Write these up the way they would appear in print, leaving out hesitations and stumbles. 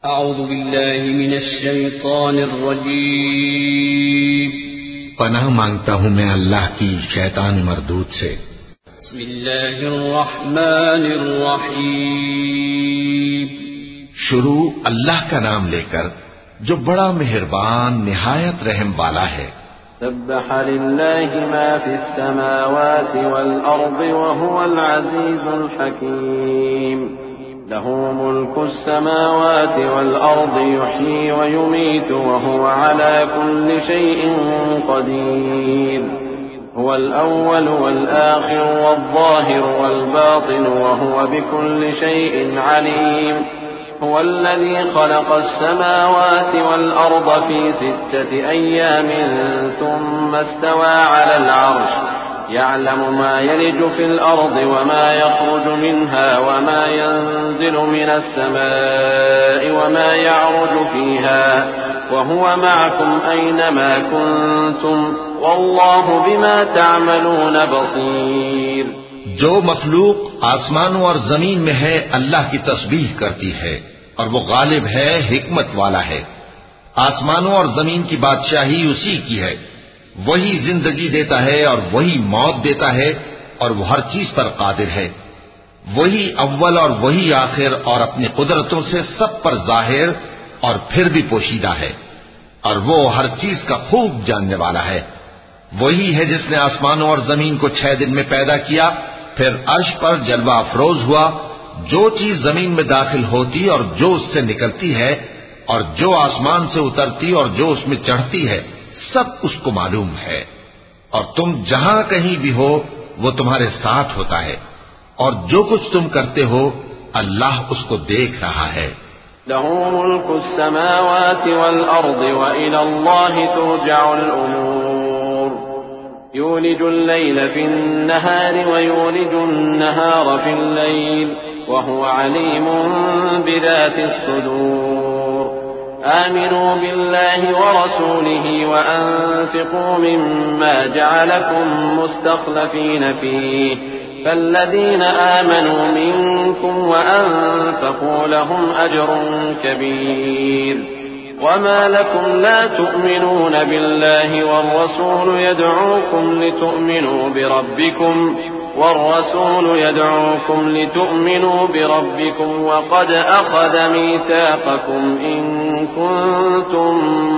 اعوذ باللہ من الشیطان الرجیم پناہ مانگتا ہوں میں اللہ کی شیطان مردود سے۔ بسم اللہ الرحمن الرحیم شروع اللہ کا نام لے کر جو بڑا مہربان نہایت رحم والا ہے۔ سبح للہ ما فی السماوات والارض وهو العزیز الحکیم له ملك السماوات والأرض يحيي ويميت وهو على كل شيء قدير هو الأول والآخر والظاهر والباطن وهو بكل شيء عليم هو الذي خلق السماوات والأرض في 6 أيام ثم استوى على العرش يعلم ما يلج في الأرض وما يخرج منها وما ينزل من السماء وما يعرج فيها وهو معكم أينما كنتم والله بما تعملون بصير۔ جو مخلوق آسمانوں اور زمین میں ہے اللہ کی تسبیح کرتی ہے اور وہ غالب ہے، حکمت والا ہے۔ آسمانوں اور زمین کی بادشاہی اسی کی ہے، وہی زندگی دیتا ہے اور وہی موت دیتا ہے اور وہ ہر چیز پر قادر ہے۔ وہی اول اور وہی آخر اور اپنی قدرتوں سے سب پر ظاہر اور پھر بھی پوشیدہ ہے، اور وہ ہر چیز کا خوب جاننے والا ہے۔ وہی ہے جس نے آسمانوں اور زمین کو 6 دن میں پیدا کیا، پھر عرش پر جلوہ افروز ہوا۔ جو چیز زمین میں داخل ہوتی اور جو اس سے نکلتی ہے اور جو آسمان سے اترتی اور جو اس میں چڑھتی ہے، سب اس کو معلوم ہے، اور تم جہاں کہیں بھی ہو وہ تمہارے ساتھ ہوتا ہے، اور جو کچھ تم کرتے ہو اللہ اس کو دیکھ رہا ہے۔ له ملك السماوات والأرض وإلى الله ترجع الأمور يولج الليل في النهار ويولج النهار في الليل وهو عليم بذات الصدور آمنوا بالله ورسوله وأنفقوا مما جعلكم مستخلفين فيه فالذين آمنوا منكم وأنفقوا لهم أجر كبير وما لكم لا تؤمنون بالله والرسول يدعوكم لتؤمنوا بربكم وقد أخذ ميثاقكم إن كنتم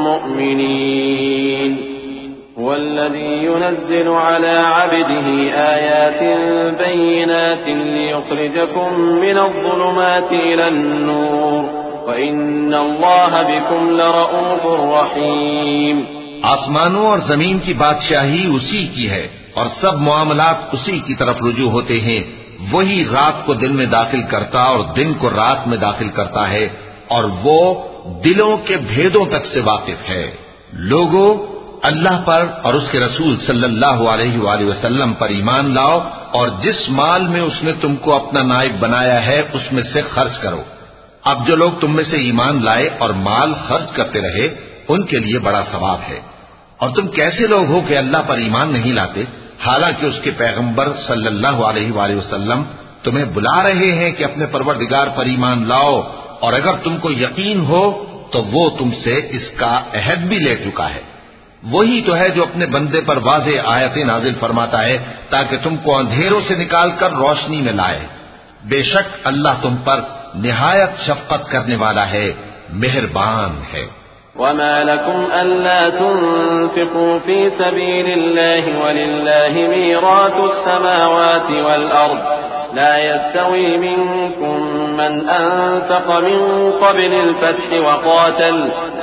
مؤمنين هو الذي ينزل على عبده آيات بينات ليخرجكم من الظلمات إلى النور وَإِنَّ اللَّهَ بِكُمْ لَرَءُوفٌ رَحِيمٌ۔ آسمانوں اور زمین کی بادشاہی اسی کی ہے اور سب معاملات اسی کی طرف رجوع ہوتے ہیں۔ وہی رات کو دن میں داخل کرتا اور دن کو رات میں داخل کرتا ہے، اور وہ دلوں کے بھیدوں تک سے واقف ہے۔ لوگوں، اللہ پر اور اس کے رسول صلی اللہ علیہ وآلہ وسلم پر ایمان لاؤ، اور جس مال میں اس نے تم کو اپنا نائب بنایا ہے اس میں سے خرچ کرو۔ اب جو لوگ تم میں سے ایمان لائے اور مال خرچ کرتے رہے ان کے لیے بڑا ثواب ہے۔ اور تم کیسے لوگ ہو کہ اللہ پر ایمان نہیں لاتے، حالانکہ اس کے پیغمبر صلی اللہ علیہ وآلہ وسلم تمہیں بلا رہے ہیں کہ اپنے پروردگار پر ایمان لاؤ، اور اگر تم کو یقین ہو تو وہ تم سے اس کا عہد بھی لے چکا ہے۔ وہی تو ہے جو اپنے بندے پر واضح آیتیں نازل فرماتا ہے تاکہ تم کو اندھیروں سے نکال کر روشنی میں لائے۔ بے شک اللہ تم پر نہایت شفقت کرنے والا ہے، مہربان ہے۔ وما لكم ألا تنفقوا في سبيل الله ولله ميراث السماوات والأرض لا يستوي منكم من أنفق من قبل الفتح وقاتل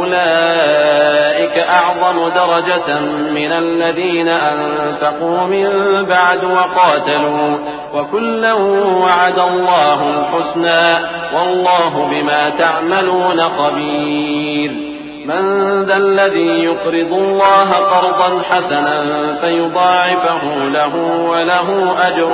أولئك أعظم درجة من الذين أنفقوا من بعد وقاتلوا وكلا وعد الله الحسنى والله بما تعملون خبير۔ من ذا الذي يقرض الله قرضا حسنا فيضاعفه له وله أجر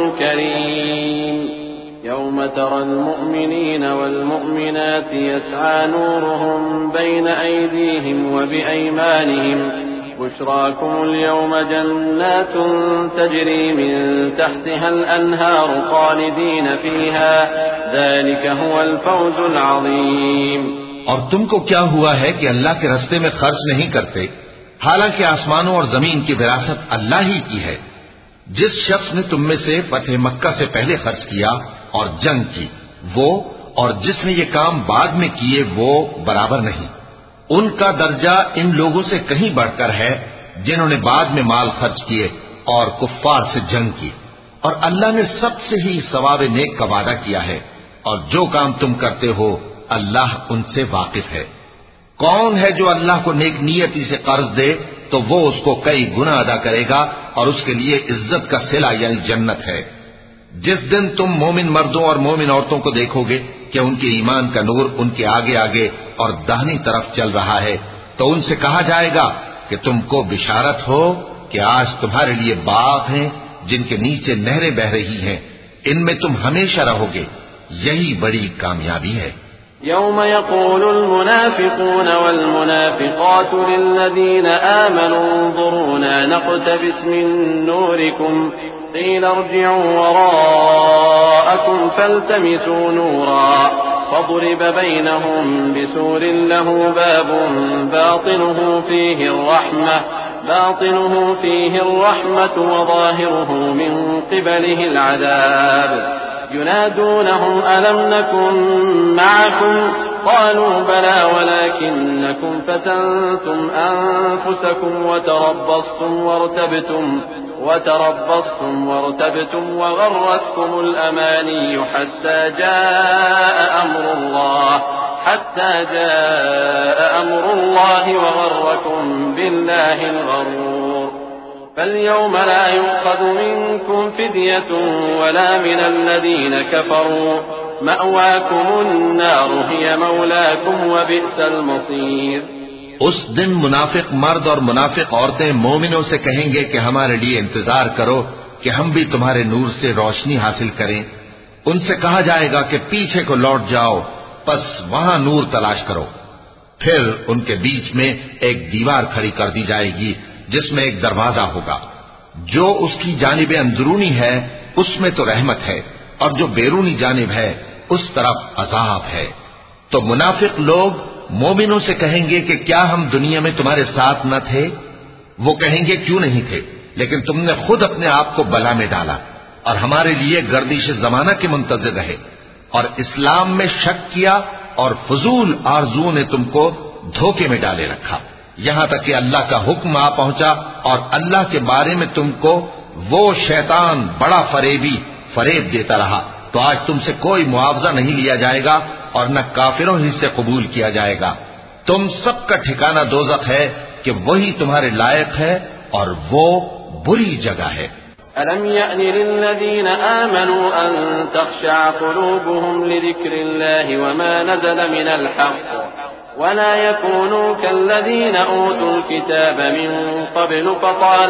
كريم يوم ترى المؤمنين والمؤمنات يسعى نورهم بين أيديهم وبأيمانهم بشراكم اليوم جنات تجري من تحتها الأنهار خالدين فيها ذلك هو الفوز العظيم۔ اور تم کو کیا ہوا ہے کہ اللہ کے راستے میں خرچ نہیں کرتے، حالانکہ آسمانوں اور زمین کی وراثت اللہ ہی کی ہے۔ جس شخص نے تم میں سے فتح مکہ سے پہلے خرچ کیا اور جنگ کی، وہ اور جس نے یہ کام بعد میں کیے وہ برابر نہیں۔ ان کا درجہ ان لوگوں سے کہیں بڑھ کر ہے جنہوں نے بعد میں مال خرچ کیے اور کفار سے جنگ کی، اور اللہ نے سب سے ہی ثواب نیک کا وعدہ کیا ہے، اور جو کام تم کرتے ہو اللہ ان سے واقف ہے۔ کون ہے جو اللہ کو نیک نیتی سے قرض دے تو وہ اس کو کئی گنا ادا کرے گا اور اس کے لیے عزت کا صلہ یعنی جنت ہے۔ جس دن تم مومن مردوں اور مومن عورتوں کو دیکھو گے کہ ان کے ایمان کا نور ان کے آگے آگے اور داہنی طرف چل رہا ہے، تو ان سے کہا جائے گا کہ تم کو بشارت ہو کہ آج تمہارے لیے باغ ہیں جن کے نیچے نہریں بہ رہی ہیں، ان میں تم ہمیشہ رہو گے، یہی بڑی کامیابی ہے۔ يوم يقول المنافقون والمنافقات للذين آمنوا انظرونا نقتبس من نوركم قيل ارجعوا وراءكم فالتمسوا نورا فضرب بينهم بسور له باب باطنه فيه الرحمة وظاهره من قبله العذاب ينادونهم ألم نكن معكم قالوا بلى ولكنكم فتنتم أنفسكم وتربصتم وارتبتم وغرتكم الأماني حتى جاء أمر الله وغركم بالله الغرور فاليوم لا يؤخذ منكم فدية ولا من الذين كفروا مأواكم النار هي مولاكم وبئس المصير۔ اس دن منافق مرد اور منافق عورتیں مومنوں سے کہیں گے کہ ہمارے لیے انتظار کرو کہ ہم بھی تمہارے نور سے روشنی حاصل کریں۔ ان سے کہا جائے گا کہ پیچھے کو لوٹ جاؤ، پس وہاں نور تلاش کرو۔ پھر ان کے بیچ میں ایک دیوار کھڑی کر دی جائے گی جس میں ایک دروازہ ہوگا، جو اس کی جانب اندرونی ہے اس میں تو رحمت ہے، اور جو بیرونی جانب ہے اس طرف عذاب ہے۔ تو منافق لوگ مومنوں سے کہیں گے کہ کیا ہم دنیا میں تمہارے ساتھ نہ تھے؟ وہ کہیں گے کیوں نہیں تھے، لیکن تم نے خود اپنے آپ کو بلا میں ڈالا اور ہمارے لیے گردش زمانہ کے منتظر رہے، اور اسلام میں شک کیا اور فضول آرزو نے تم کو دھوکے میں ڈالے رکھا، یہاں تک کہ اللہ کا حکم آ پہنچا اور اللہ کے بارے میں تم کو وہ شیطان بڑا فریب دیتا رہا، تو آج تم سے کوئی معاوضہ نہیں لیا جائے گا اور نہ کافروں ہی سے قبول کیا جائے گا۔ تم سب کا ٹھکانہ دوزخ ہے کہ وہی تمہارے لائق ہے اور وہ بری جگہ ہے۔ أَلَمْ يَأْنِ لِلَّذِينَ آمَنُوا أَن تَخْشَعَ قُلُوبُهُمْ لِذِكْرِ اللَّهِ وَمَا نَزَلَ مِنَ الْحَقِّ وَلَا يَكُونُوا كَالَّذِينَ أُوتُوا الْكِتَابَ مِن قَبْلُ فَطَالَ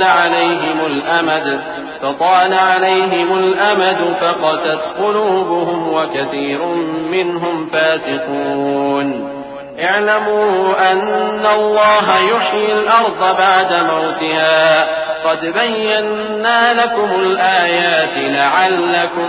عَلَيْهِمُ الْأَمَدُ فَقَسَتْ قُلُوبُهُمْ وَكَثِيرٌ مِّنْهُمْ فَاسِقُونَ اعلموا أن الله يحيي الأرض بعد موتها قد بينا لكم الآيات لعلكم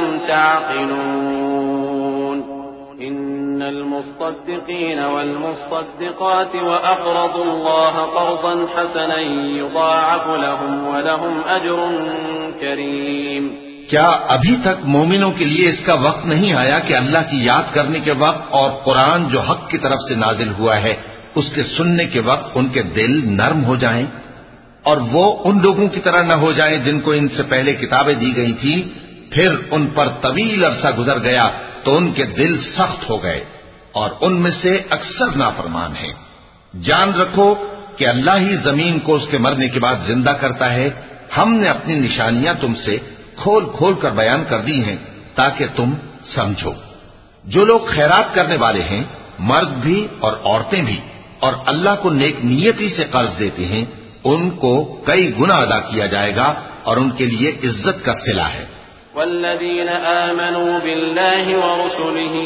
تعقلون إن المصدقين والمصدقات وأقرضوا الله قرضا حسنا يضاعف لهم ولهم أجر كريم۔ کیا ابھی تک مومنوں کے لیے اس کا وقت نہیں آیا کہ اللہ کی یاد کرنے کے وقت اور قرآن جو حق کی طرف سے نازل ہوا ہے اس کے سننے کے وقت ان کے دل نرم ہو جائیں اور وہ ان لوگوں کی طرح نہ ہو جائیں جن کو ان سے پہلے کتابیں دی گئی تھی، پھر ان پر طویل عرصہ گزر گیا تو ان کے دل سخت ہو گئے اور ان میں سے اکثر نافرمان ہیں۔ جان رکھو کہ اللہ ہی زمین کو اس کے مرنے کے بعد زندہ کرتا ہے۔ ہم نے اپنی نشانیاں تم سے کھول کھول کر بیان کر دی ہیں تاکہ تم سمجھو۔ جو لوگ خیرات کرنے والے ہیں، مرد بھی اور عورتیں بھی، اور اللہ کو نیک نیتی سے قرض دیتے ہیں، ان کو کئی گنا ادا کیا جائے گا اور ان کے لیے عزت کا صلہ ہے۔ والذین آمنوا باللہ ورسلہ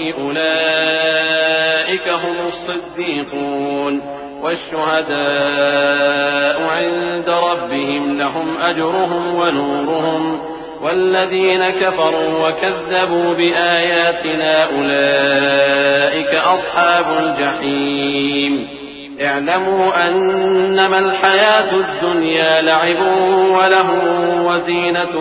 اولئک هم الصدیقون والشهداء عند ربهم لهم أجرهم ونورهم والذين كفروا وكذبوا بآياتنا أولئك أصحاب الجحيم اعلموا أنما الحياة الدنيا لعب ولهو وزينة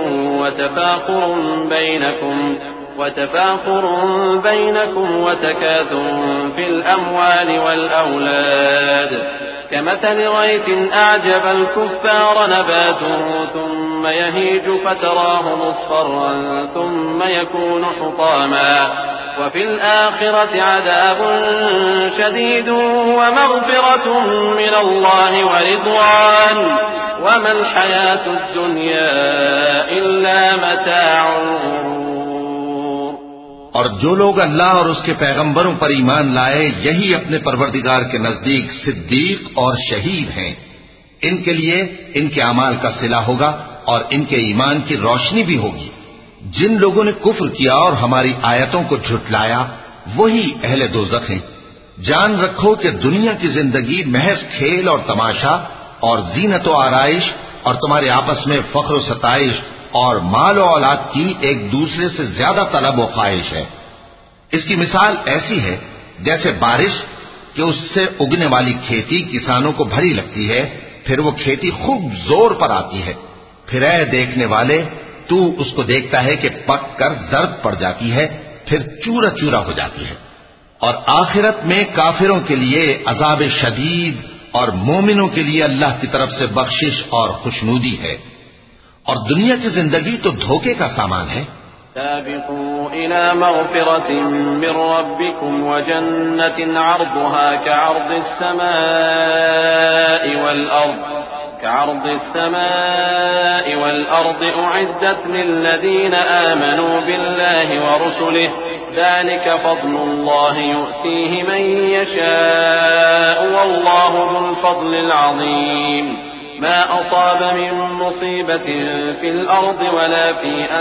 وتفاخر بينكم وتكاثر في الأموال والأولاد كمثل غيث أعجب الكفار نباته ثم يهيج فتراه مصفرا ثم يكون حطاما وفي الآخرة عذاب شديد ومغفرة من الله ورضوان وما الحياة الدنيا إلا متاع الغرور. اور جو لوگ اللہ اور اس کے پیغمبروں پر ایمان لائے یہی اپنے پروردگار کے نزدیک صدیق اور شہید ہیں. ان کے لیے ان کے اعمال کا صلہ ہوگا اور ان کے ایمان کی روشنی بھی ہوگی. جن لوگوں نے کفر کیا اور ہماری آیتوں کو جھٹلایا وہی اہل دوزخ ہیں. جان رکھو کہ دنیا کی زندگی محض کھیل اور تماشا اور زینت و آرائش اور تمہارے آپس میں فخر و ستائش اور مال و اولاد کی ایک دوسرے سے زیادہ طلب و خواہش ہے. اس کی مثال ایسی ہے جیسے بارش کہ اس سے اگنے والی کھیتی کسانوں کو بھری لگتی ہے، پھر وہ کھیتی خوب زور پر آتی ہے، پھر اے دیکھنے والے تو اس کو دیکھتا ہے کہ پک کر زرد پڑ جاتی ہے، پھر چورا چورا ہو جاتی ہے. اور آخرت میں کافروں کے لیے عذاب شدید اور مومنوں کے لیے اللہ کی طرف سے بخشش اور خوشنودی ہے. اور دنیا کی زندگی تو دھوکے کا سامان ہے. سابقوا إلى مغفرة من ربكم وجنة عرضها كعرض السماء والأرض أعدت للذين آمنوا بالله ورسله ذلك فضل الله يؤتيه من يشاء والله ذو الفضل العظيم. ما أصاب من مصيبة في الأرض ولا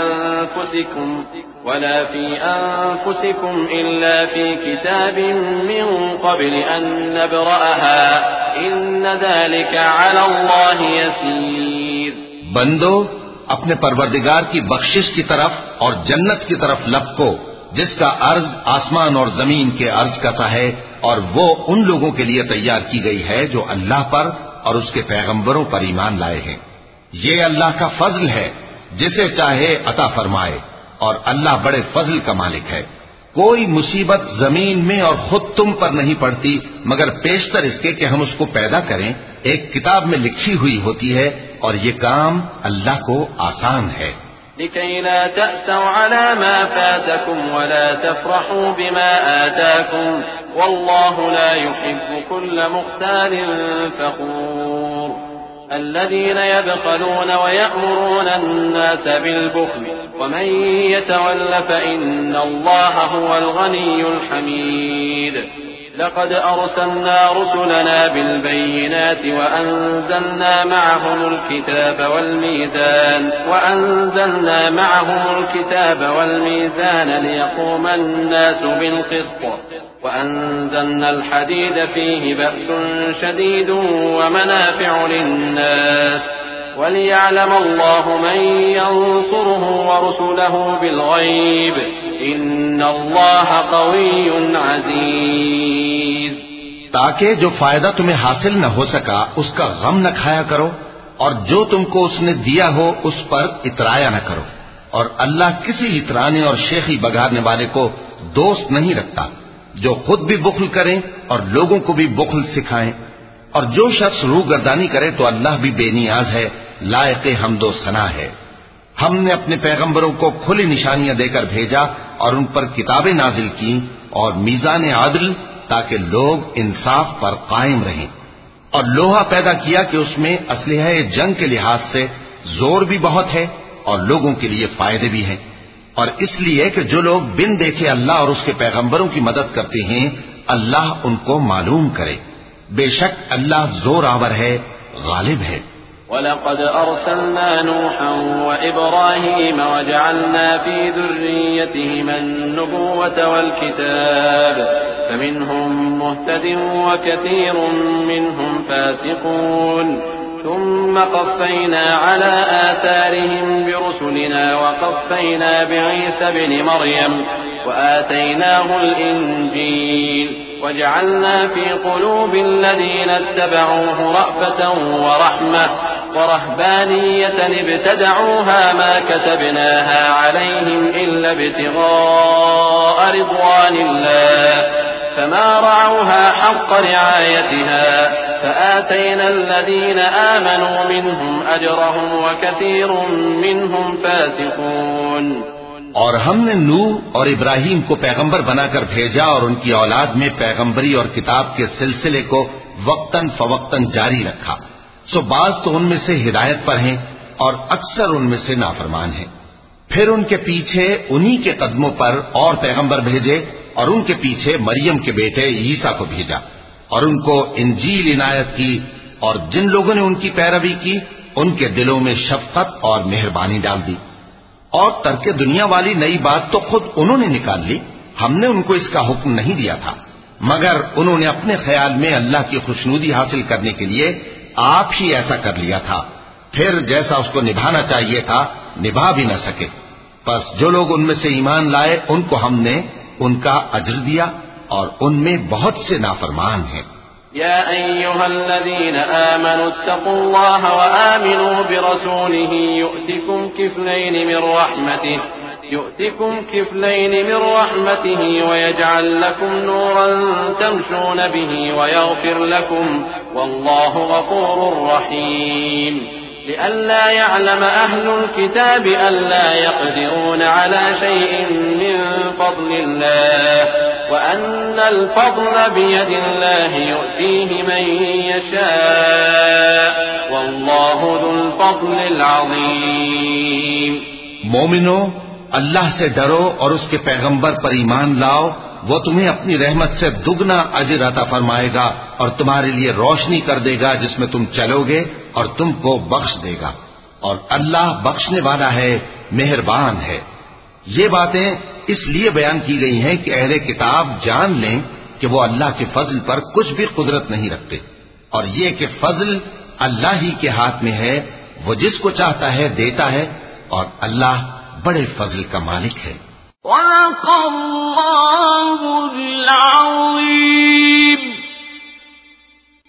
في أنفسكم إلا في كتاب من قبل أن نبرأها إن ذلك على الله يسير. بندو اپنے پروردگار کی بخشش کی طرف اور جنت کی طرف لپکو جس کا عرض آسمان اور زمین کے عرض کا سا ہے، اور وہ ان لوگوں کے لیے تیار کی گئی ہے جو اللہ پر اور اس کے پیغمبروں پر ایمان لائے ہیں. یہ اللہ کا فضل ہے، جسے چاہے عطا فرمائے، اور اللہ بڑے فضل کا مالک ہے. کوئی مصیبت زمین میں اور خود تم پر نہیں پڑتی مگر پیشتر اس کے کہ ہم اس کو پیدا کریں ایک کتاب میں لکھی ہوئی ہوتی ہے، اور یہ کام اللہ کو آسان ہے. لكي لا تأسوا على ما فاتكم ولا تفرحوا بما آتاكم والله لا يحب كل مختال فخور. الذين يبخلون ويأمرون الناس بالبخل ومن يتول فإن الله هو الغني الحميد. لقد أرسلنا رسلنا بالبينات وأنزلنا معهم الكتاب والميزان ليقوم الناس بالقسط وأنزلنا الحديد فيه بأس شديد ومنافع للناس وليعلم الله من ينصره ورسله بالغيب إن الله قوي عزيز. تاکہ جو فائدہ تمہیں حاصل نہ ہو سکا اس کا غم نہ کھایا کرو، اور جو تم کو اس نے دیا ہو اس پر اترایا نہ کرو. اور اللہ کسی اترانے اور شیخی بگاڑنے والے کو دوست نہیں رکھتا. جو خود بھی بخل کریں اور لوگوں کو بھی بخل سکھائیں، اور جو شخص روگردانی کرے تو اللہ بھی بے نیاز ہے، لائق حمد و ثنا ہے. ہم نے اپنے پیغمبروں کو کھلی نشانیاں دے کر بھیجا اور ان پر کتابیں نازل کی اور میزان عدل تاکہ لوگ انصاف پر قائم رہیں، اور لوہا پیدا کیا کہ اس میں اسلحہ جنگ کے لحاظ سے زور بھی بہت ہے اور لوگوں کے لیے فائدے بھی ہیں. اور اس لیے کہ جو لوگ بن دیکھے اللہ اور اس کے پیغمبروں کی مدد کرتے ہیں اللہ ان کو معلوم کرے. بے شک اللہ زور آور ہے، غالب ہے. وَلَقَدْ أَرْسَلْنَا نُوحًا وَإِبْرَاهِيمَ وَجَعَلْنَا فِي ذُرِّيَّتِهِمَا النُّبُوَّةَ وَالْكِتَابَ فَمِنْهُم مُّهْتَدٍ وَكَثِيرٌ مِّنْهُمْ فَاسِقُونَ. ثم قفينا على آثارهم برسلنا وقفينا بعيسى ابن مريم وآتيناه الإنجيل وجعلنا في قلوب الذين اتبعوه رأفة ورحمة ورهبانية ابتدعوها ما كتبناها عليهم إلا ابتغاء رضوان الله فما رعوها حق رعايتها فآتينا الذين آمنوا منهم أجرهم وكثير منهم فاسقون۔ اور ہم نے نوح اور ابراہیم کو پیغمبر بنا کر بھیجا اور ان کی اولاد میں پیغمبری اور کتاب کے سلسلے کو وقتاً فوقتاً جاری رکھا، سو بعض تو ان میں سے ہدایت پر ہیں اور اکثر ان میں سے نافرمان ہیں۔ پھر ان کے پیچھے انہی کے قدموں پر اور پیغمبر بھیجے اور ان کے پیچھے مریم کے بیٹے عیسیٰ کو بھیجا اور ان کو انجیل عنایت کی، اور جن لوگوں نے ان کی پیروی کی ان کے دلوں میں شفقت اور مہربانی ڈال دی۔ اور ترک دنیا والی نئی بات تو خود انہوں نے نکال لی، ہم نے ان کو اس کا حکم نہیں دیا تھا، مگر انہوں نے اپنے خیال میں اللہ کی خوشنودی حاصل کرنے کے لیے آپ ہی ایسا کر لیا تھا، پھر جیسا اس کو نبھانا چاہیے تھا نبھا بھی نہ سکے۔ پس جو لوگ ان میں سے ایمان لائے ان کو ہم نے ان کا اجر دیا اور ان میں بہت سے نافرمان ہیں۔ يا أيها الذين آمنوا اتقوا الله وآمنوا برسوله يؤتكم كفلين من رحمته ويجعل لكم نورا تمشون به ويغفر لكم والله غفور رحيم لئلا يعلم أهل الكتاب ألا يقدرون على شيء من فضل الله وأن الفضل بيد الله يؤتيه من يشاء والله ذو الفضل العظيم۔ مومنو، اللہ سے ڈرو اور اس کے پیغمبر پر ایمان لاؤ، وہ تمہیں اپنی رحمت سے دگنا اجر عطا فرمائے گا اور تمہارے لیے روشنی کر دے گا جس میں تم چلو گے اور تم کو بخش دے گا، اور اللہ بخشنے والا ہے، مہربان ہے۔ یہ باتیں اس لیے بیان کی گئی ہیں کہ اہل کتاب جان لیں کہ وہ اللہ کے فضل پر کچھ بھی قدرت نہیں رکھتے، اور یہ کہ فضل اللہ ہی کے ہاتھ میں ہے، وہ جس کو چاہتا ہے دیتا ہے، اور اللہ بڑے فضل کا مالک ہے۔ وَلَقَ اللَّهُ الْعَظِيمُ۔